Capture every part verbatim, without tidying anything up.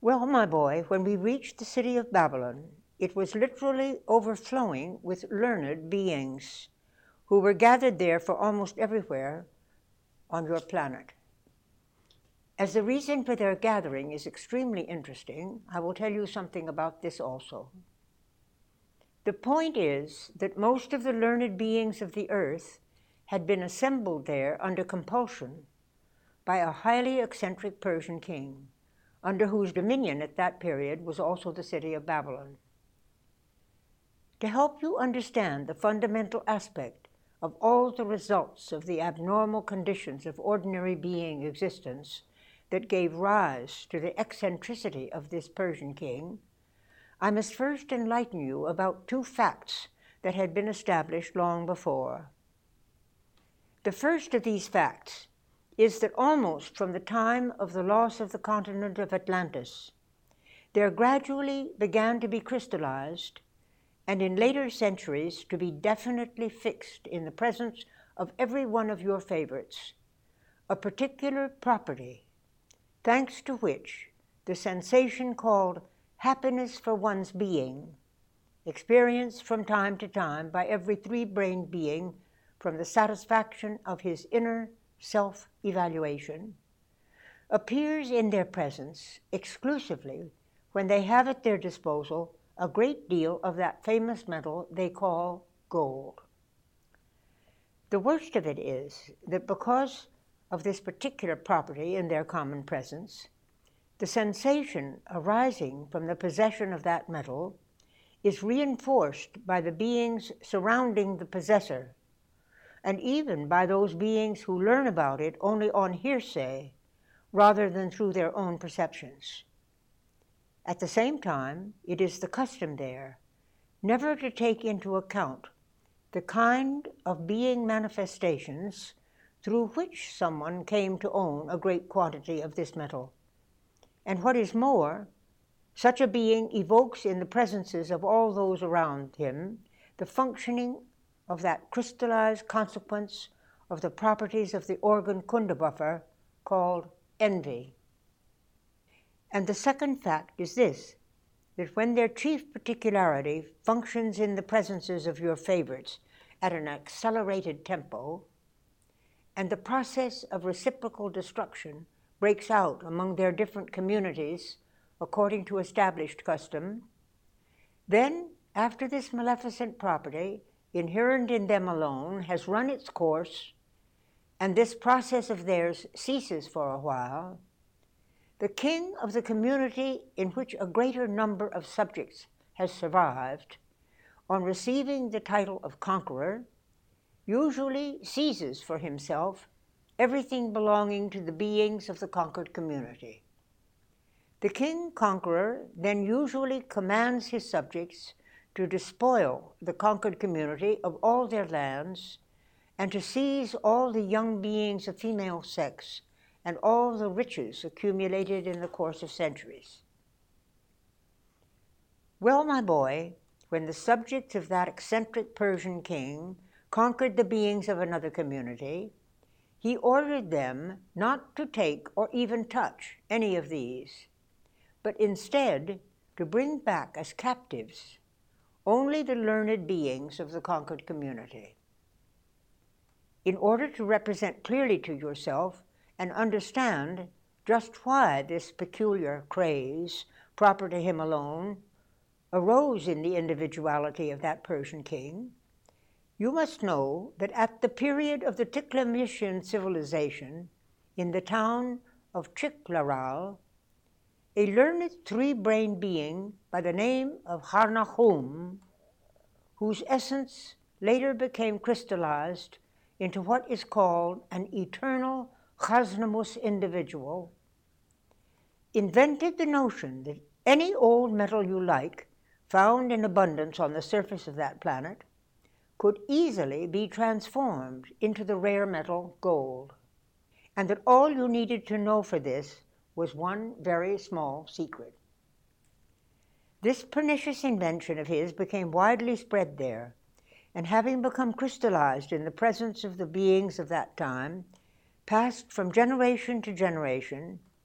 Well, my boy, when we reached the city of Babylon, it was literally overflowing with learned beings who were gathered there for almost everywhere on your planet. As the reason for their gathering is extremely interesting, I will tell you something about this also. The point is that most of the learned beings of the earth had been assembled there under compulsion by a highly eccentric Persian king, under whose dominion at that period was also the city of Babylon. To help you understand the fundamental aspect of all the results of the abnormal conditions of ordinary being existence that gave rise to the eccentricity of this Persian king, I must first enlighten you about two facts that had been established long before. The first of these facts is that almost from the time of the loss of the continent of Atlantis, there gradually began to be crystallized, and in later centuries to be definitely fixed in the presence of every one of your favorites, a particular property, thanks to which the sensation called happiness for one's being, experienced from time to time by every three-brained being from the satisfaction of his inner self-evaluation, appears in their presence exclusively when they have at their disposal a great deal of that famous metal they call gold. The worst of it is that because of this particular property in their common presence, the sensation arising from the possession of that metal is reinforced by the beings surrounding the possessor, and even by those beings who learn about it only on hearsay rather than through their own perceptions. At the same time, it is the custom there never to take into account the kind of being manifestations through which someone came to own a great quantity of this metal. And what is more, such a being evokes in the presences of all those around him the functioning of that crystallized consequence of the properties of the organ Kundabuffer called envy. And the second fact is this, that when their chief particularity functions in the presences of your favorites at an accelerated tempo, and the process of reciprocal destruction breaks out among their different communities according to established custom, then, after this maleficent property, inherent in them alone, has run its course, and this process of theirs ceases for a while, the king of the community in which a greater number of subjects has survived, on receiving the title of conqueror, usually seizes for himself everything belonging to the beings of the conquered community. The king-conqueror then usually commands his subjects to despoil the conquered community of all their lands and to seize all the young beings of female sex and all the riches accumulated in the course of centuries. Well, my boy, when the subjects of that eccentric Persian king conquered the beings of another community, he ordered them not to take or even touch any of these, but instead to bring back as captives only the learned beings of the conquered community. In order to represent clearly to yourself and understand just why this peculiar craze, proper to him alone, arose in the individuality of that Persian king, you must know that at the period of the Tiklamishyan civilization, in the town of Chiklaral, a learned three-brained being by the name of Harnachum, whose essence later became crystallized into what is called an eternal Chaznamus individual, invented the notion that any old metal you like, found in abundance on the surface of that planet, could easily be transformed into the rare metal gold, and that all you needed to know for this was one very small secret. This pernicious invention of his became widely spread there, and having become crystallized in the presence of the beings of that time, passed from generation to generation,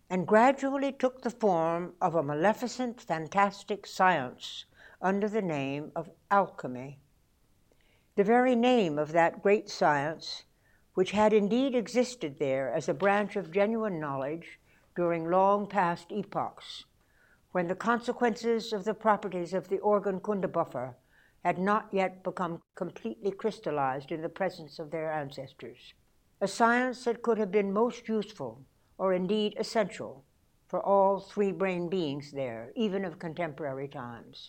and gradually took the form of a maleficent, fantastic science under the name of alchemy. The very name of that great science, which had indeed existed there as a branch of genuine knowledge during long past epochs, when the consequences of the properties of the organ Kundabuffer had not yet become completely crystallized in the presence of their ancestors. A science that could have been most useful, or indeed essential, for all three-brained beings there, even of contemporary times.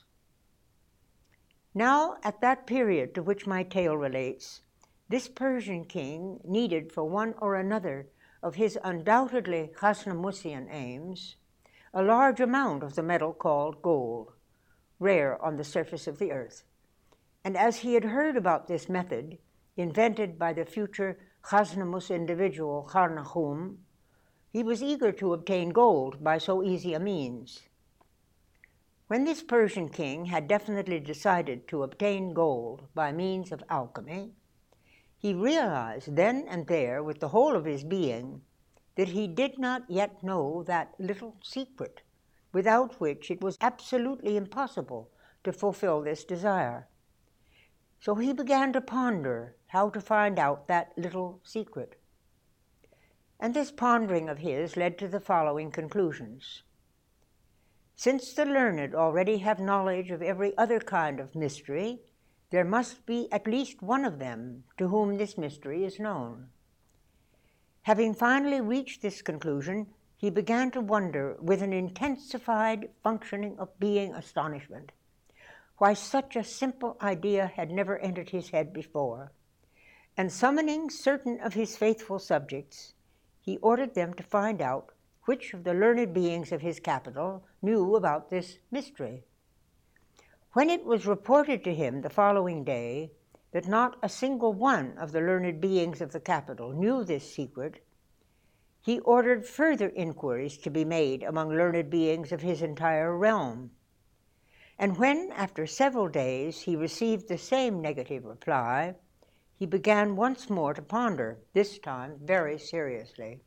Now, at that period to which my tale relates, this Persian king needed for one or another of his undoubtedly Hasnamussian aims a large amount of the metal called gold, rare on the surface of the earth. And as he had heard about this method, invented by the future Hasnamus individual Kharnahum, he was eager to obtain gold by so easy a means. When this Persian king had definitely decided to obtain gold by means of alchemy, he realized then and there with the whole of his being that he did not yet know that little secret, without which it was absolutely impossible to fulfill this desire. So he began to ponder how to find out that little secret. And this pondering of his led to the following conclusions. Since the learned already have knowledge of every other kind of mystery, there must be at least one of them to whom this mystery is known. Having finally reached this conclusion, he began to wonder with an intensified functioning of being astonishment why such a simple idea had never entered his head before, and summoning certain of his faithful subjects, he ordered them to find out which of the learned beings of his capital knew about this mystery. When it was reported to him the following day that not a single one of the learned beings of the capital knew this secret, he ordered further inquiries to be made among learned beings of his entire realm. And when, after several days, he received the same negative reply, he began once more to ponder, this time very seriously.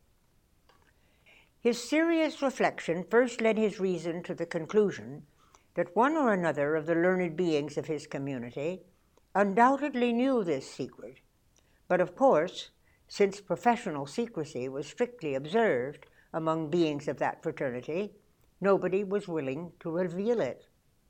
His serious reflection first led his reason to the conclusion that one or another of the learned beings of his community undoubtedly knew this secret, but of course, since professional secrecy was strictly observed among beings of that fraternity, nobody was willing to reveal it.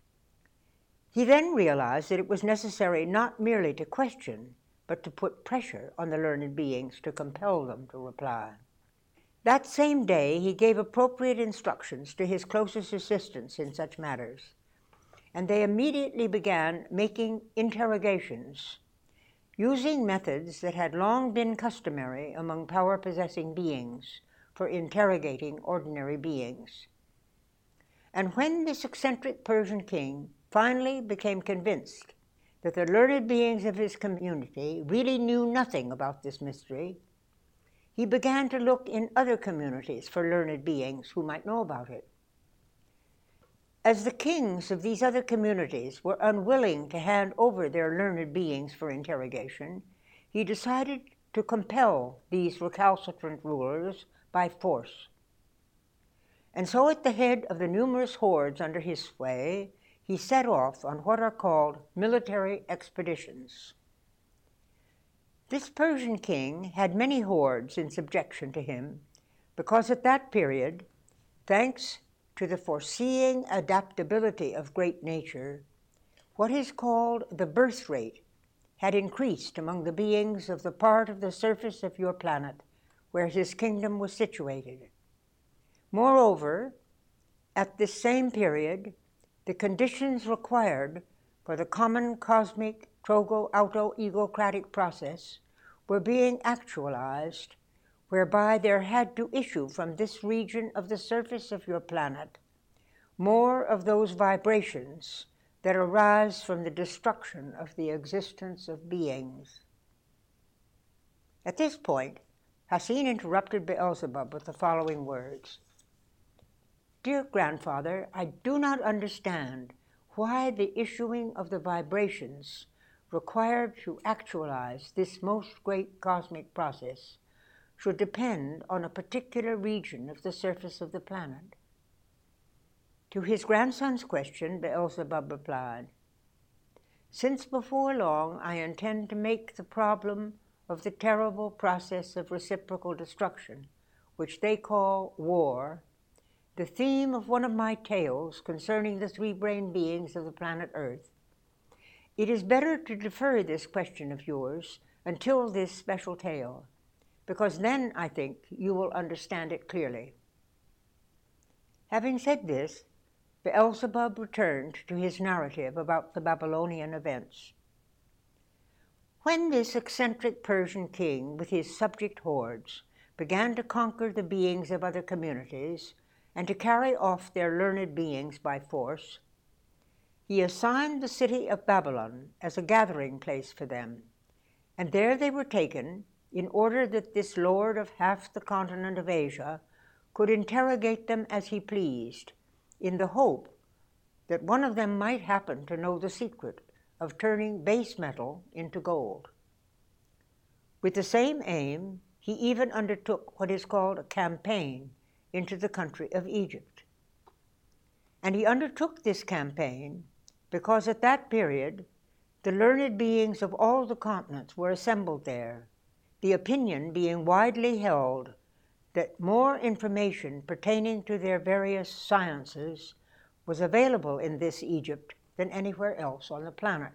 He then realized that it was necessary not merely to question, but to put pressure on the learned beings to compel them to reply. That same day he gave appropriate instructions to his closest assistants in such matters, and they immediately began making interrogations, using methods that had long been customary among power-possessing beings for interrogating ordinary beings. And when this eccentric Persian king finally became convinced that the learned beings of his community really knew nothing about this mystery, he began to look in other communities for learned beings who might know about it. As the kings of these other communities were unwilling to hand over their learned beings for interrogation, he decided to compel these recalcitrant rulers by force. And so at the head of the numerous hordes under his sway, he set off on what are called military expeditions. This Persian king had many hordes in subjection to him, because at that period, thanks to the foreseeing adaptability of great nature, what is called the birth rate had increased among the beings of the part of the surface of your planet where his kingdom was situated. Moreover, at this same period, the conditions required for the common cosmic trogo-auto-egocratic process were being actualized, whereby there had to issue from this region of the surface of your planet more of those vibrations that arise from the destruction of the existence of beings. At this point, Hassin interrupted Beelzebub with the following words. Dear grandfather, I do not understand why the issuing of the vibrations required to actualize this most great cosmic process should depend on a particular region of the surface of the planet? To his grandson's question, Beelzebub replied, "Since before long I intend to make the problem of the terrible process of reciprocal destruction, which they call war, the theme of one of my tales concerning the three-brained beings of the planet Earth, it is better to defer this question of yours until this special tale, because then, I think, you will understand it clearly." Having said this, Beelzebub returned to his narrative about the Babylonian events. When this eccentric Persian king with his subject hordes began to conquer the beings of other communities and to carry off their learned beings by force, he assigned the city of Babylon as a gathering place for them, and there they were taken in order that this lord of half the continent of Asia could interrogate them as he pleased, in the hope that one of them might happen to know the secret of turning base metal into gold. With the same aim, he even undertook what is called a campaign into the country of Egypt. And he undertook this campaign because at that period the learned beings of all the continents were assembled there, the opinion being widely held that more information pertaining to their various sciences was available in this Egypt than anywhere else on the planet.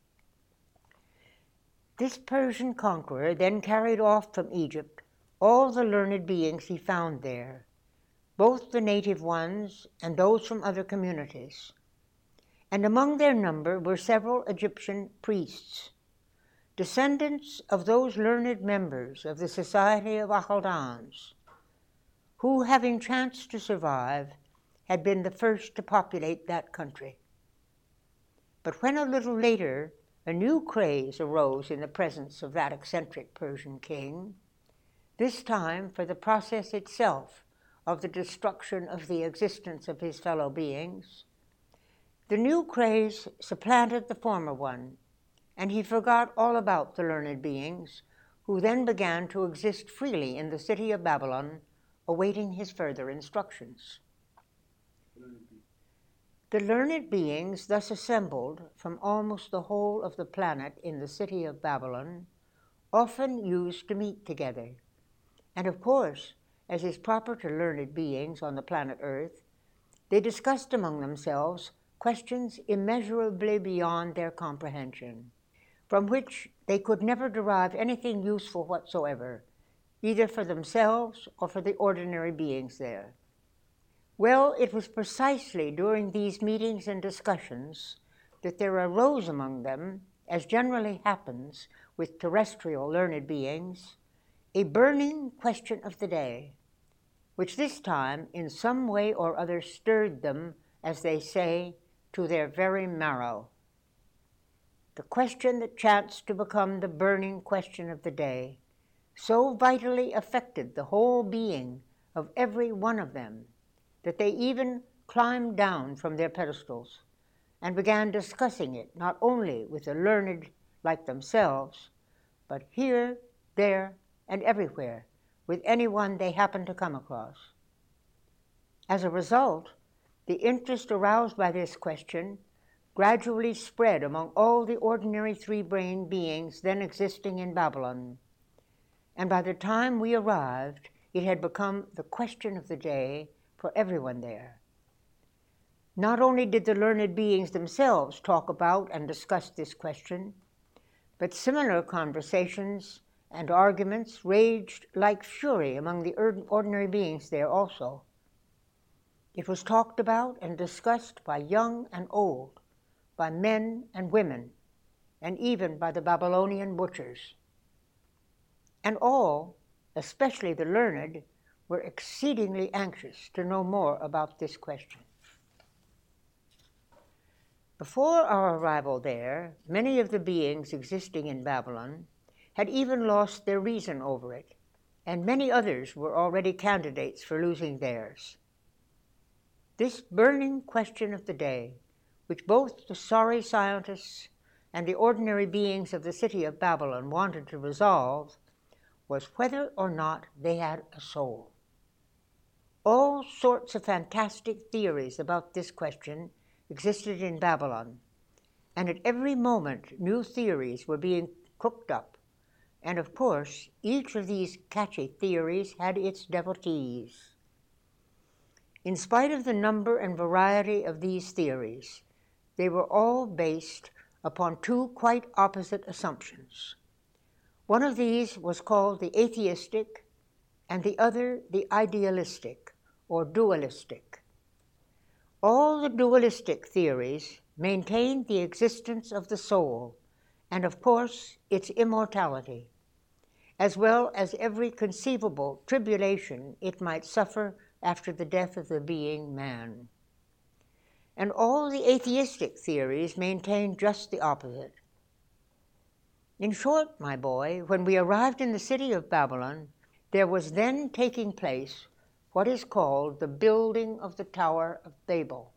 This Persian conqueror then carried off from Egypt all the learned beings he found there, both the native ones and those from other communities. And among their number were several Egyptian priests, descendants of those learned members of the Society of Akhaldans, who, having chanced to survive, had been the first to populate that country. But when a little later a new craze arose in the presence of that eccentric Persian king, this time for the process itself of the destruction of the existence of his fellow beings, the new craze supplanted the former one, and he forgot all about the learned beings, who then began to exist freely in the city of Babylon, awaiting his further instructions. The learned beings thus assembled from almost the whole of the planet in the city of Babylon often used to meet together, and of course, as is proper to learned beings on the planet Earth, they discussed among themselves questions immeasurably beyond their comprehension, from which they could never derive anything useful whatsoever, either for themselves or for the ordinary beings there. Well, it was precisely during these meetings and discussions that there arose among them, as generally happens with terrestrial learned beings, a burning question of the day, which this time in some way or other stirred them, as they say, to their very marrow. The question that chanced to become the burning question of the day so vitally affected the whole being of every one of them that they even climbed down from their pedestals and began discussing it not only with the learned like themselves, but here, there, and everywhere with anyone they happened to come across. As a result, the interest aroused by this question gradually spread among all the ordinary three-brained beings then existing in Babylon, and by the time we arrived, it had become the question of the day for everyone there. Not only did the learned beings themselves talk about and discuss this question, but similar conversations and arguments raged like fury among the ordinary beings there also. It was talked about and discussed by young and old, by men and women, and even by the Babylonian butchers. And all, especially the learned, were exceedingly anxious to know more about this question. Before our arrival there, many of the beings existing in Babylon had even lost their reason over it, and many others were already candidates for losing theirs. This burning question of the day, which both the sorry scientists and the ordinary beings of the city of Babylon wanted to resolve, was whether or not they had a soul. All sorts of fantastic theories about this question existed in Babylon, and at every moment new theories were being cooked up, and of course each of these catchy theories had its devotees. In spite of the number and variety of these theories, they were all based upon two quite opposite assumptions. One of these was called the atheistic, and the other the idealistic, or dualistic. All the dualistic theories maintained the existence of the soul, and of course its immortality, as well as every conceivable tribulation it might suffer after the death of the being man. And all the atheistic theories maintained just the opposite. In short, my boy, when we arrived in the city of Babylon, there was then taking place what is called the building of the Tower of Babel.